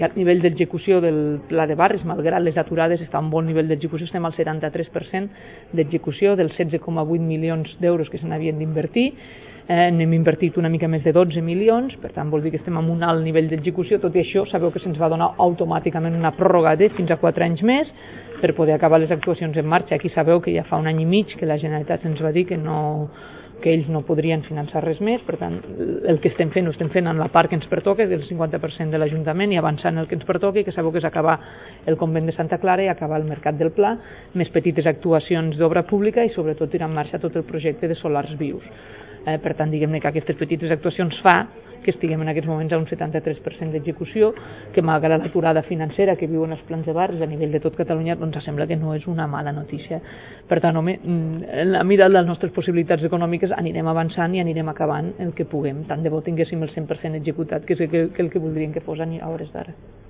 A nivell d'execució del Pla de Barris, malgrat les aturades, està a un bon nivell d'execució, estem al 73% d'execució dels 16,8 milions d'euros que se n'havien d'invertir. N'hem invertit una mica més de 12 milions, per tant vol dir que estem en un alt nivell d'execució. Tot i això, sabeu que se'ns va donar automàticament una pròrroga de fins a 4 anys més per poder acabar les actuacions en marxa. Aquí sabeu que ja fa un any i mig que la Generalitat ens va dir que ells no podrien finançar res més, per tant el que estem fent ho estem fent en la part que ens pertoca, del 50% de l'Ajuntament, i avançant el que ens pertoca, i que sabeu que és acabar el convent de Santa Clara i acabar el Mercat del Pla, més petites actuacions d'obra pública i sobretot tirar en marxa tot el projecte de solars vius. Per tant, diguem-ne que aquestes petites actuacions fa que estiguem en aquests moments a un 73% d'execució, que malgrat l'aturada financera que viuen els plans de barris a nivell de tot Catalunya, doncs sembla que no és una mala notícia. Per tant, home, en la mida de les nostres possibilitats econòmiques anirem avançant i anirem acabant el que puguem. Tant de bo tinguéssim el 100% executat, que és el que voldríem que fos a hores d'ara.